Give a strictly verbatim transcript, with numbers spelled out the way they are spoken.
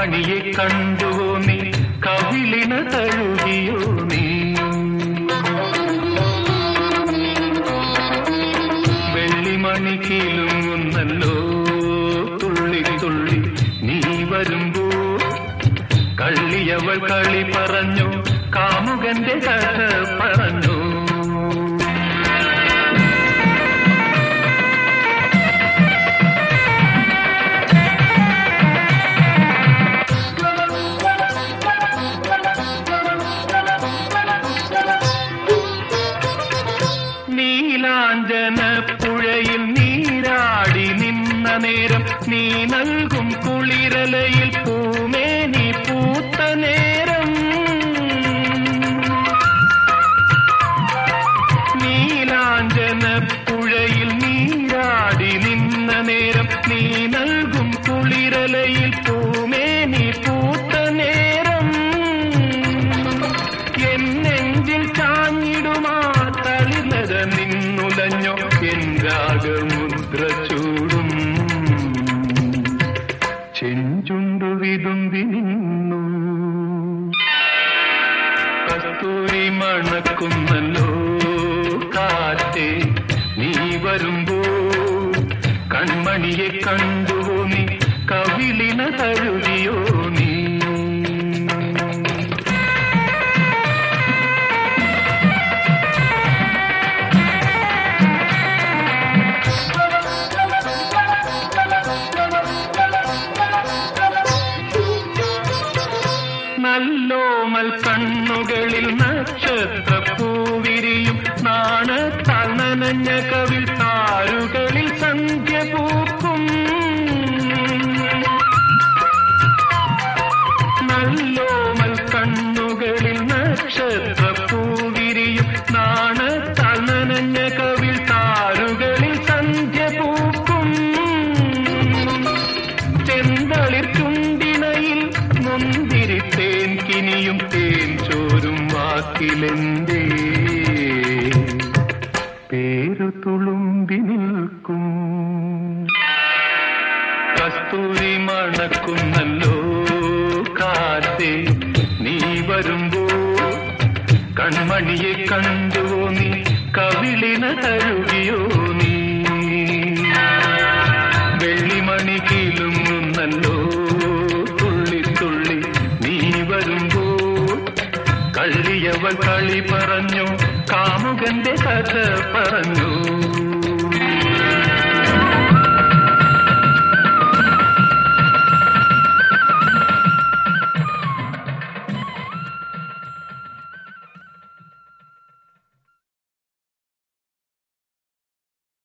കൺമണിയെ കണ്ടുവോ നീ, കവിളിന തഴുകിയോ നീ? വെള്ളിമണി കീലുങ്ങുന്നല്ലോ തുള്ളി തുള്ളി നീ വരുമ്പോ. കള്ളിയവൾ കളി പറഞ്ഞു, കാമുകന്റെ കഥ പറഞ്ഞു. നീലാഞ്ജന പുഴയിൽ നീരാടി നിന്ന നേരം, നീ നൽകും കുളിരലയിൽ പൂമേനി പൂത്ത നേരം. നീലാഞ്ജന പുഴയിൽ നീരാടി നിന്ന നേരം, നീ നൽകും കുളിരലയിൽ പൂമേനി പൂത്ത നേരം. എന്നെഞ്ചിൽ ചാഞ്ഞിടുമാ തളിർന്നത നിന്നുലഞ്ഞോ എൻ രാഗമുദ്ര ചൂടും. ചെഞ്ചുണ്ടു വിതുമ്പി നിന്നു കസ്തൂരി മണക്കുന്നല്ലോ കാറ്റേ നീ വരുമ്പോ. കൺമണിയെ കണ്ടുവോ നീ, കവിളിന തഴുകിയോ നീ? നല്ലോമൽ കണ്ണുകളിൽ നക്ഷത്ര പൂവിരിയും, നാണത്താൽ നനഞ്ഞ കവിൾ താരുകളിൽ സന്ധ്യ പൂക്കും. നല്ലോമൽ കണ്ണുകളിൽ നക്ഷത്ര പൂവിരിയും, നാണത്താൽ നനഞ്ഞ കവിൾ താരുകളിൽ സന്ധ്യ പൂക്കും. ചെന്തളിർ ചുണ്ടിണയിൽ മുന്തിരി തേൻ കിനിയും, തേൻ ചോരും വാക്കിലെന്തേ പേരു തുളുമ്പി നിൽക്കും. കസ്തൂരി മണക്കുന്നല്ലോ കാറ്റേ നീ വരുമ്പോ. കൺമണിയെ കണ്ടുവോ നീ, കവിളിന തഴുകിയോ നീ? വെള്ളിമണി കീലുങ്ങുന്നല്ലോ തുള്ളി തുള്ളി നീ വരുമ്പോ. കള്ളിയവൾ കളി പറഞ്ഞു, കാമുകന്റെ കഥ പറഞ്ഞു.